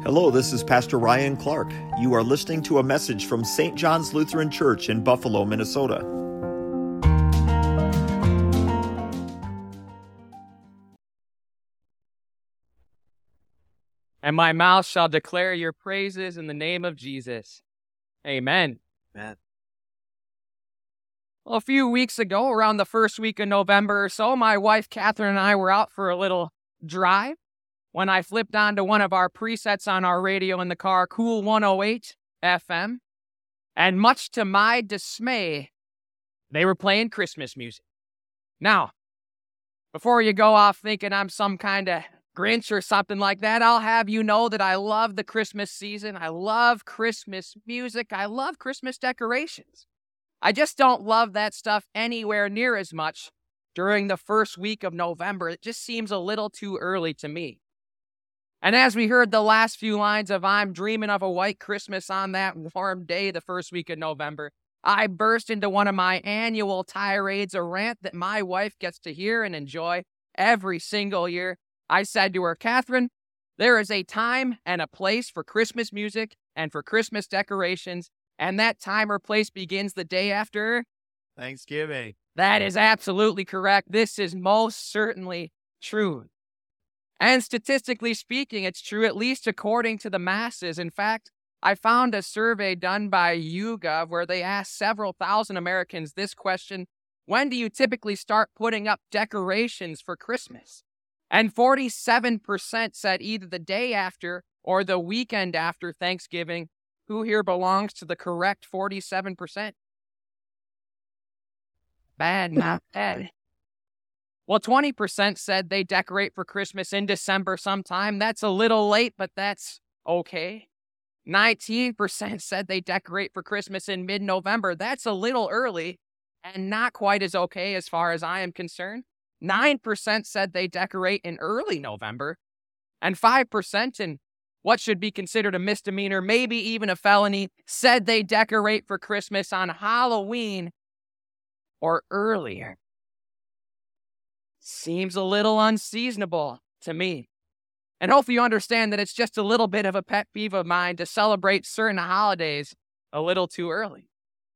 Hello, this is Pastor Ryan Clark. You are listening to a message from St. John's Lutheran Church in Buffalo, Minnesota. And my mouth shall declare your praises in the name of Jesus. Amen. Amen. Well, a few weeks ago, around the first week of November or so, my wife Catherine and I were out for a little drive when I flipped onto one of our presets on our radio in the car, Cool 108 FM, and much to my dismay, they were playing Christmas music. Now, before you go off thinking I'm some kind of Grinch or something like that, I'll have you know that I love the Christmas season. I love Christmas music. I love Christmas decorations. I just don't love that stuff anywhere near as much during the first week of November. It just seems a little too early to me. And as we heard the last few lines of I'm Dreaming of a White Christmas on that warm day the first week of November, I burst into one of my annual tirades, a rant that my wife gets to hear and enjoy every single year. I said to her, Catherine, there is a time and a place for Christmas music and for Christmas decorations, and that time or place begins the day after Thanksgiving. That is absolutely correct. This is most certainly true. And statistically speaking, it's true, at least according to the masses. In fact, I found a survey done by YouGov where they asked several thousand Americans this question: when do you typically start putting up decorations for Christmas? And 47% said either the day after or the weekend after Thanksgiving. Who here belongs to the correct 47%? Bad, not bad. Well, 20% said they decorate for Christmas in December sometime. That's a little late, but that's okay. 19% said they decorate for Christmas in mid-November. That's a little early and not quite as okay as far as I am concerned. 9% said they decorate in early November. And 5%, in what should be considered a misdemeanor, maybe even a felony, said they decorate for Christmas on Halloween or earlier. Seems a little unseasonable to me. And hopefully you understand that it's just a little bit of a pet peeve of mine to celebrate certain holidays a little too early.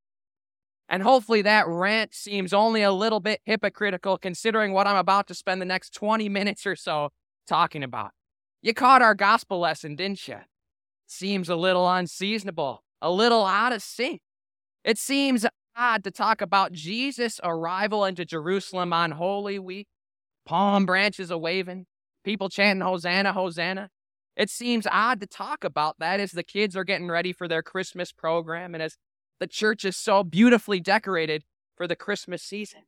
And hopefully that rant seems only a little bit hypocritical considering what I'm about to spend the next 20 minutes or so talking about. You caught our gospel lesson, didn't you? Seems a little unseasonable, a little out of sync. It seems odd to talk about Jesus' arrival into Jerusalem on Holy Week, palm branches a-waving, people chanting, Hosanna, Hosanna. It seems odd to talk about that as the kids are getting ready for their Christmas program and as the church is so beautifully decorated for the Christmas season.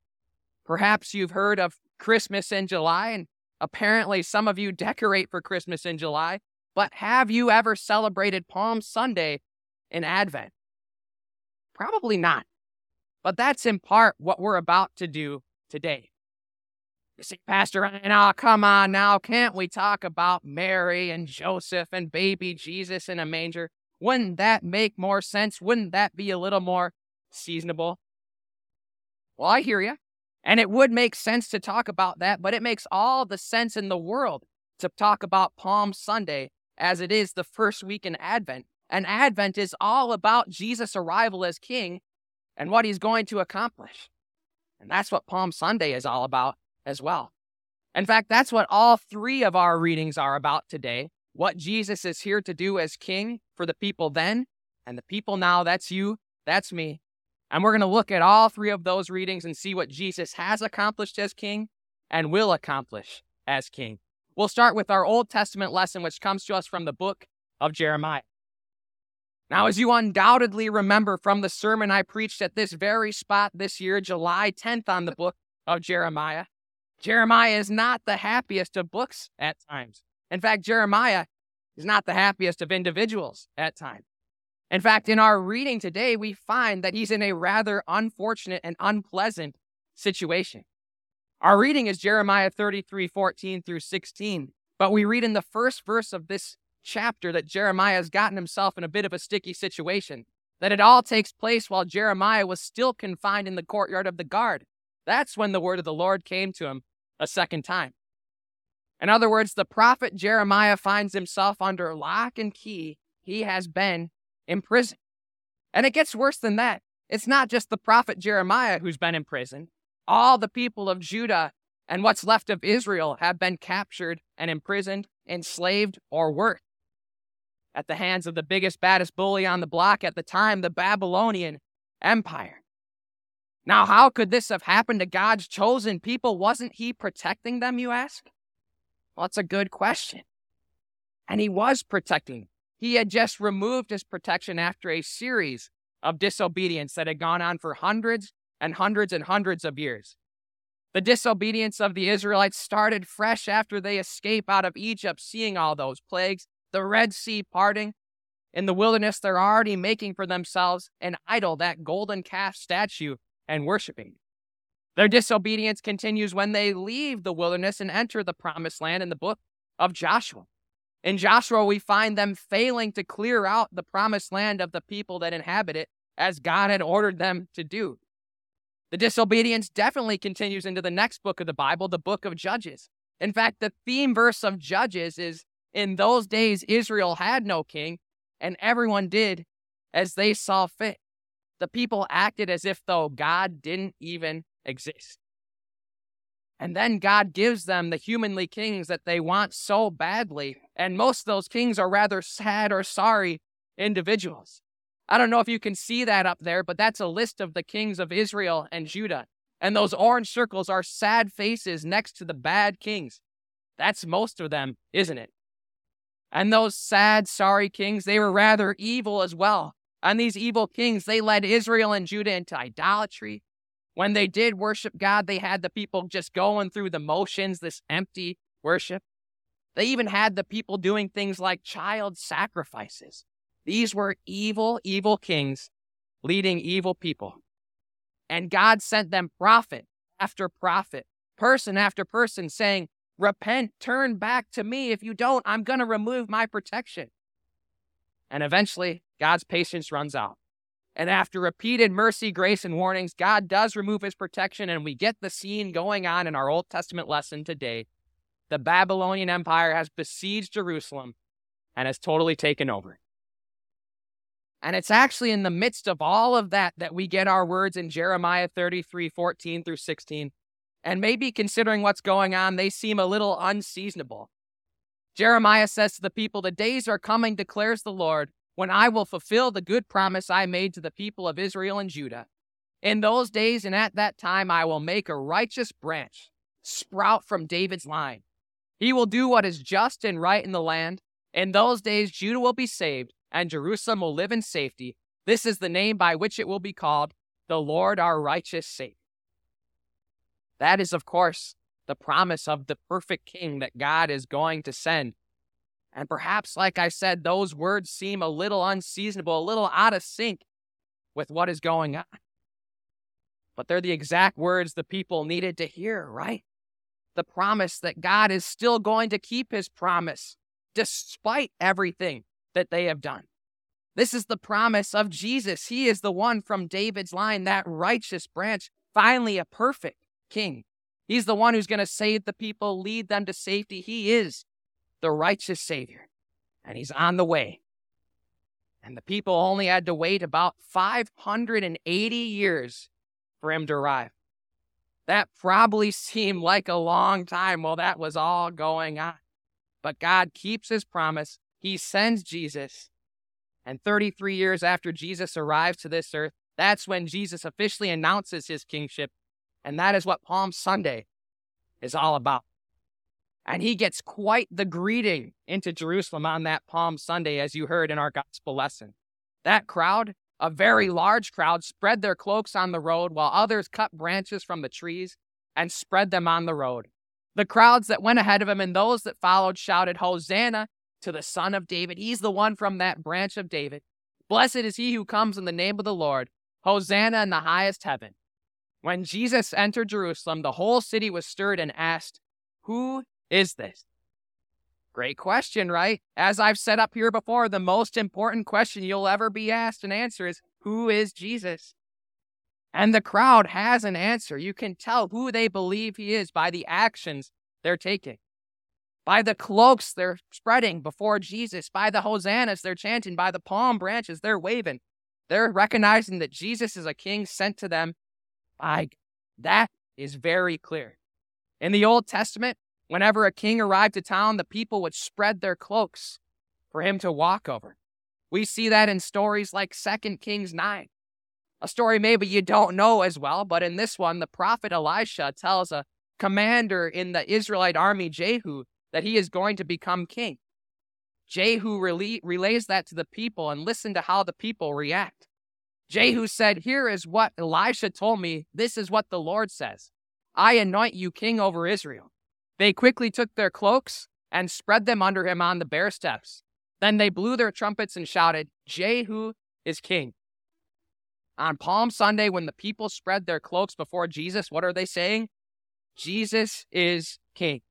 Perhaps you've heard of Christmas in July, and apparently some of you decorate for Christmas in July, but have you ever celebrated Palm Sunday in Advent? Probably not. But that's in part what we're about to do today. You see, Pastor Ryan, oh, come on now, can't we talk about Mary and Joseph and baby Jesus in a manger? Wouldn't that make more sense? Wouldn't that be a little more seasonable? Well, I hear you. And it would make sense to talk about that, but it makes all the sense in the world to talk about Palm Sunday as it is the first week in Advent. And Advent is all about Jesus' arrival as King and what he's going to accomplish. And that's what Palm Sunday is all about as well. In fact, that's what all three of our readings are about today. What Jesus is here to do as King for the people then and the people now. That's you, that's me. And we're going to look at all three of those readings and see what Jesus has accomplished as King and will accomplish as King. We'll start with our Old Testament lesson, which comes to us from the book of Jeremiah. Now, as you undoubtedly remember from the sermon I preached at this very spot this year, July 10th, on the book of Jeremiah, Jeremiah is not the happiest of books at times. In fact, Jeremiah is not the happiest of individuals at times. In fact, in our reading today, we find that he's in a rather unfortunate and unpleasant situation. Our reading is Jeremiah 33:14 through 16, but we read in the first verse of this chapter that Jeremiah has gotten himself in a bit of a sticky situation, that it all takes place while Jeremiah was still confined in the courtyard of the guard. That's when the word of the Lord came to him a second time. In other words, the prophet Jeremiah finds himself under lock and key. He has been imprisoned. And it gets worse than that. It's not just the prophet Jeremiah who's been imprisoned. All the people of Judah and what's left of Israel have been captured and imprisoned, enslaved, or worse at the hands of the biggest, baddest bully on the block at the time, the Babylonian Empire. Now, how could this have happened to God's chosen people? Wasn't he protecting them, you ask? Well, that's a good question. And he was protecting them. He had just removed his protection after a series of disobedience that had gone on for hundreds and hundreds and hundreds of years. The disobedience of the Israelites started fresh after they escaped out of Egypt, seeing all those plagues, the Red Sea parting. In the wilderness, they're already making for themselves an idol, that golden calf statue, and worshiping. Their disobedience continues when they leave the wilderness and enter the promised land in the book of Joshua. In Joshua, we find them failing to clear out the promised land of the people that inhabit it as God had ordered them to do. The disobedience definitely continues into the next book of the Bible, the book of Judges. In fact, the theme verse of Judges is, "In those days Israel had no king, and everyone did as they saw fit." The people acted as if though God didn't even exist. And then God gives them the humanly kings that they want so badly. And most of those kings are rather sad or sorry individuals. I don't know if you can see that up there, but that's a list of the kings of Israel and Judah. And those orange circles are sad faces next to the bad kings. That's most of them, isn't it? And those sad, sorry kings, they were rather evil as well. And these evil kings, they led Israel and Judah into idolatry. When they did worship God, they had the people just going through the motions, this empty worship. They even had the people doing things like child sacrifices. These were evil, evil kings leading evil people. And God sent them prophet after prophet, person after person saying, "Repent, turn back to me. If you don't, I'm going to remove my protection." And eventually, God's patience runs out. And after repeated mercy, grace, and warnings, God does remove his protection, and we get the scene going on in our Old Testament lesson today. The Babylonian Empire has besieged Jerusalem and has totally taken over. And it's actually in the midst of all of that that we get our words in Jeremiah 33:14 through 16. And maybe considering what's going on, they seem a little unseasonable. Jeremiah says to the people, "The days are coming, declares the Lord, when I will fulfill the good promise I made to the people of Israel and Judah. In those days and at that time, I will make a righteous branch sprout from David's line. He will do what is just and right in the land. In those days, Judah will be saved, and Jerusalem will live in safety. This is the name by which it will be called, the Lord our righteous Savior." That is, of course, the promise of the perfect king that God is going to send. And perhaps, like I said, those words seem a little unseasonable, a little out of sync with what is going on. But they're the exact words the people needed to hear, right? The promise that God is still going to keep his promise, despite everything that they have done. This is the promise of Jesus. He is the one from David's line, that righteous branch, finally a perfect king. He's the one who's going to save the people, lead them to safety. He is the righteous Savior, and he's on the way. And the people only had to wait about 580 years for him to arrive. That probably seemed like a long time while that was all going on. But God keeps his promise. He sends Jesus. And 33 years after Jesus arrives to this earth, that's when Jesus officially announces his kingship. And that is what Palm Sunday is all about. And he gets quite the greeting into Jerusalem on that Palm Sunday, as you heard in our gospel lesson. That crowd, a very large crowd, spread their cloaks on the road while others cut branches from the trees and spread them on the road. The crowds that went ahead of him and those that followed shouted, "Hosanna to the Son of David." He's the one from that branch of David. "Blessed is he who comes in the name of the Lord. Hosanna in the highest heaven." When Jesus entered Jerusalem, the whole city was stirred and asked, "Who is this?" Great question, right? As I've said up here before, the most important question you'll ever be asked and answer is, who is Jesus? And the crowd has an answer. You can tell who they believe he is by the actions they're taking. by the cloaks they're spreading before Jesus, by the hosannas they're chanting, by the palm branches they're waving. They're recognizing that Jesus is a king sent to them by God. That is very clear. In the Old Testament, whenever a king arrived to town, the people would spread their cloaks for him to walk over. We see that in stories like 2 Kings 9. A story maybe you don't know as well, but in this one, the prophet Elisha tells a commander in the Israelite army, Jehu, that he is going to become king. Jehu relays that to the people, and listen to how the people react. Jehu said, "Here is what Elisha told me. This is what the Lord says. I anoint you king over Israel." They quickly took their cloaks and spread them under him on the bare steps. Then they blew their trumpets and shouted, "Jehu is king." On Palm Sunday, when the people spread their cloaks before Jesus, what are they saying? Jesus is king.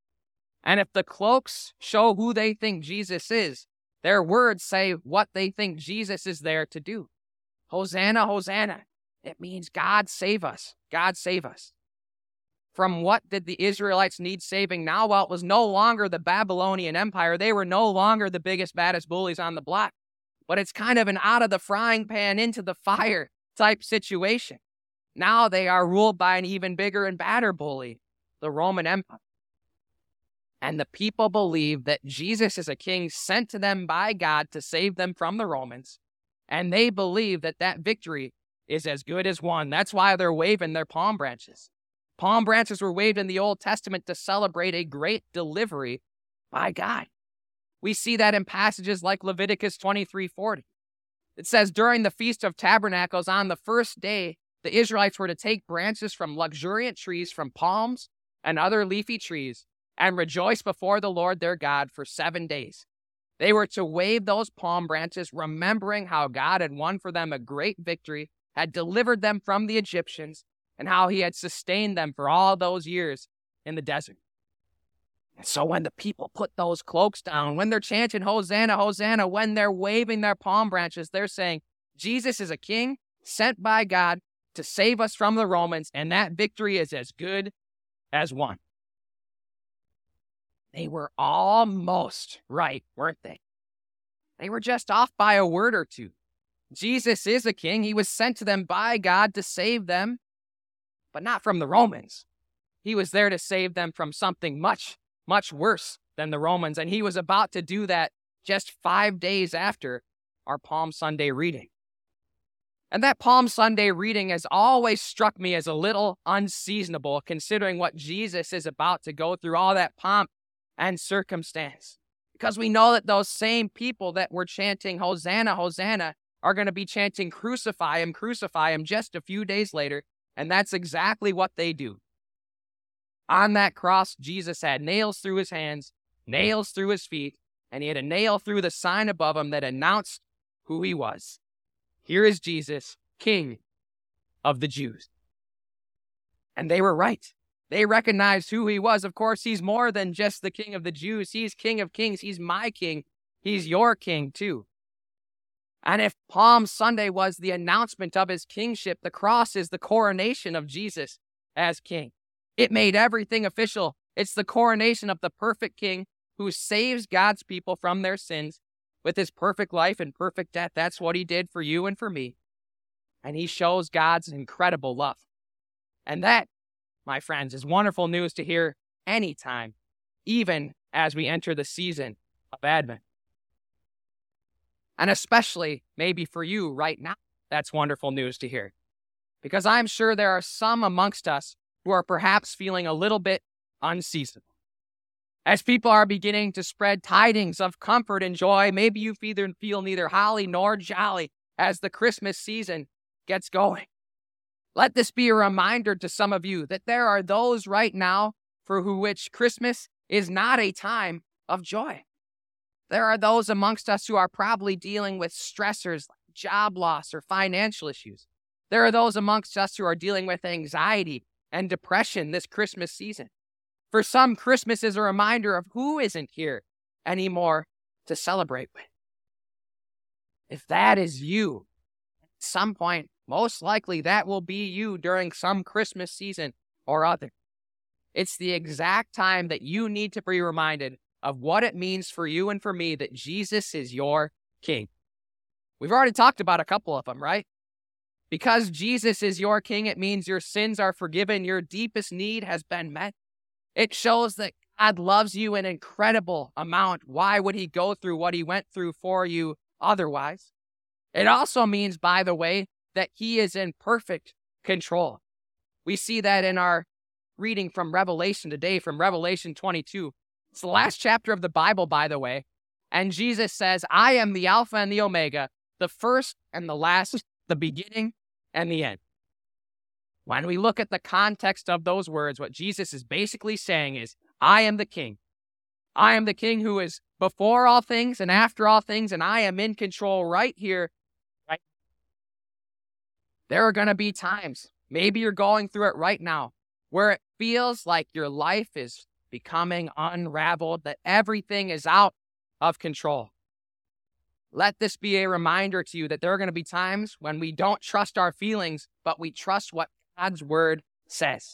And if the cloaks show who they think Jesus is, their words say what they think Jesus is there to do. Hosanna, Hosanna. It means God save us. God save us. From what did the Israelites need saving now? Well, it was no longer the Babylonian Empire. They were no longer the biggest, baddest bullies on the block. But it's kind of an out of the frying pan into the fire type situation. Now they are ruled by an even bigger and badder bully, the Roman Empire. And the people believe that Jesus is a king sent to them by God to save them from the Romans. And they believe that that victory is as good as won. That's why they're waving their palm branches. Palm branches were waved in the Old Testament to celebrate a great delivery by God. We see that in passages like Leviticus 23:40. It says, during the Feast of Tabernacles, on the first day, the Israelites were to take branches from luxuriant trees, from palms and other leafy trees, and rejoice before the Lord their God for 7 days. They were to wave those palm branches, remembering how God had won for them a great victory, had delivered them from the Egyptians, and how he had sustained them for all those years in the desert. And so when the people put those cloaks down, when they're chanting Hosanna, Hosanna, when they're waving their palm branches, they're saying, Jesus is a king sent by God to save us from the Romans, and that victory is as good as won. They were almost right, weren't they? They were just off by a word or two. Jesus is a king. He was sent to them by God to save them, but not from the Romans. He was there to save them from something much, much worse than the Romans, and he was about to do that just 5 days after our Palm Sunday reading. And that Palm Sunday reading has always struck me as a little unseasonable, considering what Jesus is about to go through, all that pomp and circumstance. Because we know that those same people that were chanting Hosanna, Hosanna are going to be chanting crucify him just a few days later. And that's exactly what they do. On that cross, Jesus had nails through his hands, nails through his feet, and he had a nail through the sign above him that announced who he was. Here is Jesus, King of the Jews. And they were right. They recognized who he was. Of course, he's more than just the King of the Jews. He's King of Kings. He's my King. He's your King, too. And if Palm Sunday was the announcement of his kingship, the cross is the coronation of Jesus as King. It made everything official. It's the coronation of the perfect King who saves God's people from their sins with his perfect life and perfect death. That's what he did for you and for me. And he shows God's incredible love. And that, my friends, is wonderful news to hear anytime, even as we enter the season of Advent. And especially maybe for you right now, that's wonderful news to hear. Because I'm sure there are some amongst us who are perhaps feeling a little bit unseasonable. As people are beginning to spread tidings of comfort and joy, maybe you feel neither holly nor jolly as the Christmas season gets going. Let this be a reminder to some of you that there are those right now for which Christmas is not a time of joy. There are those amongst us who are probably dealing with stressors like job loss or financial issues. There are those amongst us who are dealing with anxiety and depression this Christmas season. For some, Christmas is a reminder of who isn't here anymore to celebrate with. If that is you, at some point, most likely that will be you during some Christmas season or other. It's the exact time that you need to be reminded of what it means for you and for me that Jesus is your King. We've already talked about a couple of them, right? Because Jesus is your King, it means your sins are forgiven, your deepest need has been met. It shows that God loves you an incredible amount. Why would he go through what he went through for you otherwise? It also means, by the way, that he is in perfect control. We see that in our reading from Revelation today, from Revelation 22. It's the last chapter of the Bible, by the way. And Jesus says, I am the Alpha and the Omega, the first and the last, the beginning and the end. When we look at the context of those words, what Jesus is basically saying is, I am the King. I am the King who is before all things and after all things, and I am in control right here. Right? There are going to be times, maybe you're going through it right now, where it feels like your life is becoming unraveled, that everything is out of control. Let this be a reminder to you that there are going to be times when we don't trust our feelings, but we trust what God's word says.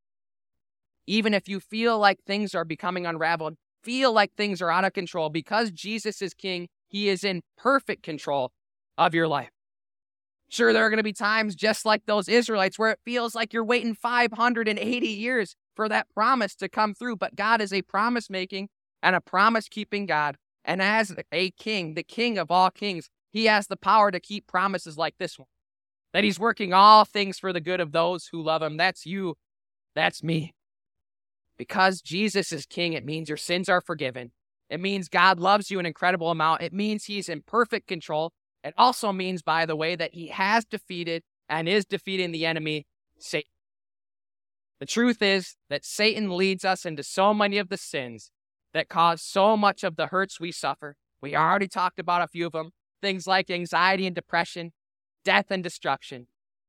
Even if you feel like things are becoming unraveled, feel like things are out of control, because Jesus is King, he is in perfect control of your life. Sure, there are going to be times just like those Israelites where it feels like you're waiting 580 years for that promise to come through, but God is a promise-making and a promise-keeping God. And as a king, the King of all kings, he has the power to keep promises like this one. That he's working all things for the good of those who love him. That's you. That's me. Because Jesus is King, it means your sins are forgiven. It means God loves you an incredible amount. It means he's in perfect control. It also means, by the way, that he has defeated and is defeating the enemy, Satan. The truth is that Satan leads us into so many of the sins that cause so much of the hurts we suffer. We already talked about a few of them. Things like anxiety and depression, death and destruction.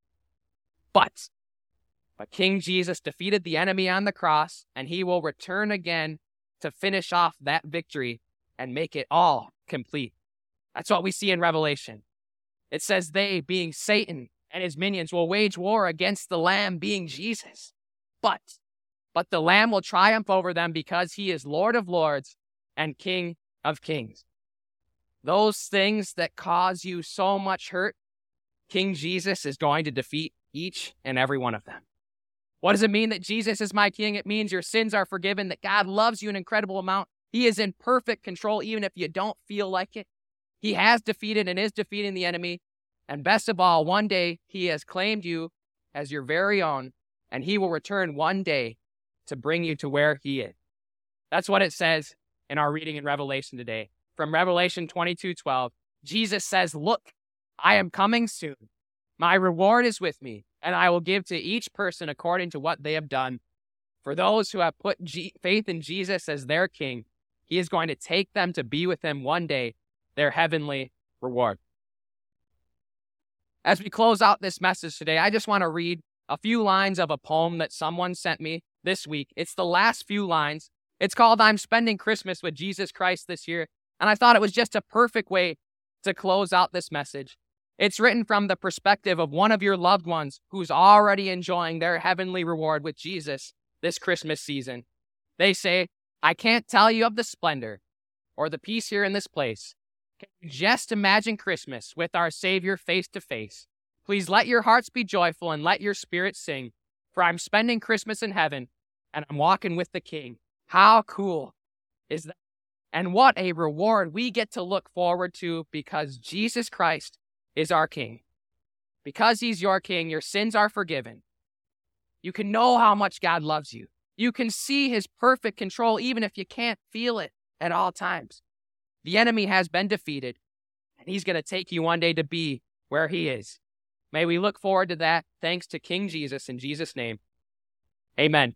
But King Jesus defeated the enemy on the cross, and he will return again to finish off that victory and make it all complete. That's what we see in Revelation. It says they, being Satan and his minions, will wage war against the Lamb, being Jesus. But the Lamb will triumph over them because he is Lord of lords and King of kings. Those things that cause you so much hurt, King Jesus is going to defeat each and every one of them. What does it mean that Jesus is my King? It means your sins are forgiven, that God loves you an incredible amount. He is in perfect control, even if you don't feel like it. He has defeated and is defeating the enemy. And best of all, one day he has claimed you as your very own, and he will return one day to bring you to where he is. That's what it says in our reading in Revelation today. From Revelation 22:12, Jesus says, look, I am coming soon. My reward is with me, and I will give to each person according to what they have done. For those who have put faith in Jesus as their King, he is going to take them to be with him one day, their heavenly reward. As we close out this message today, I just want to read a few lines of a poem that someone sent me this week. It's the last few lines. It's called I'm Spending Christmas with Jesus Christ This Year, and I thought it was just a perfect way to close out this message. It's written from the perspective of one of your loved ones who's already enjoying their heavenly reward with Jesus this Christmas season. They say, I can't tell you of the splendor or the peace here in this place. Can you just imagine Christmas with our Savior face to face? Please let your hearts be joyful and let your spirits sing, for I'm spending Christmas in heaven and I'm walking with the King. How cool is that? And what a reward we get to look forward to because Jesus Christ is our King. Because he's your King, your sins are forgiven. You can know how much God loves you. You can see his perfect control even if you can't feel it at all times. The enemy has been defeated, and he's going to take you one day to be where he is. May we look forward to that, thanks to King Jesus, in Jesus' name. Amen.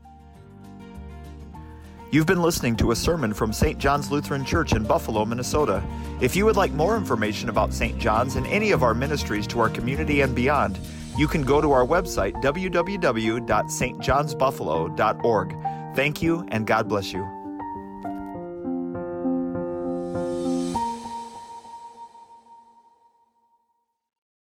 You've been listening to a sermon from St. John's Lutheran Church in Buffalo, Minnesota. If you would like more information about St. John's and any of our ministries to our community and beyond, you can go to our website, www.stjohnsbuffalo.org. Thank you, and God bless you.